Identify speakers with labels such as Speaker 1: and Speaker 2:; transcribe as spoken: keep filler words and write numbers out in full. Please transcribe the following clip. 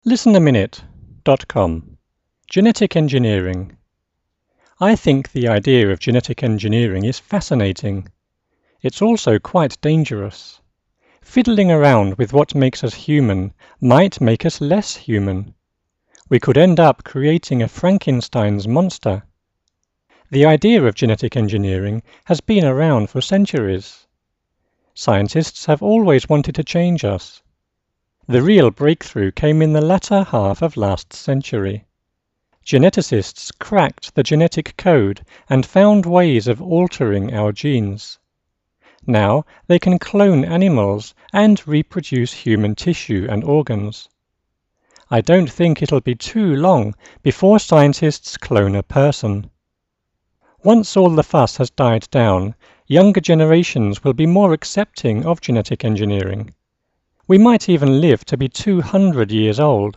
Speaker 1: listen a minute dot com Genetic engineering. I think the idea of genetic engineering is fascinating. It's also quite dangerous. Fiddling around with what makes us human might make us less human. We could end up creating a Frankenstein's monster. The idea of genetic engineering has been around for centuries. Scientists have always wanted to change us. The real breakthrough came in the latter half of last century. Geneticists cracked the genetic code and found ways of altering our genes. Now they can clone animals and reproduce human tissue and organs. I don't think it'll be too long before scientists clone a person. Once all the fuss has died down, younger generations will be more accepting of genetic engineering. We might even live to be two hundred years old.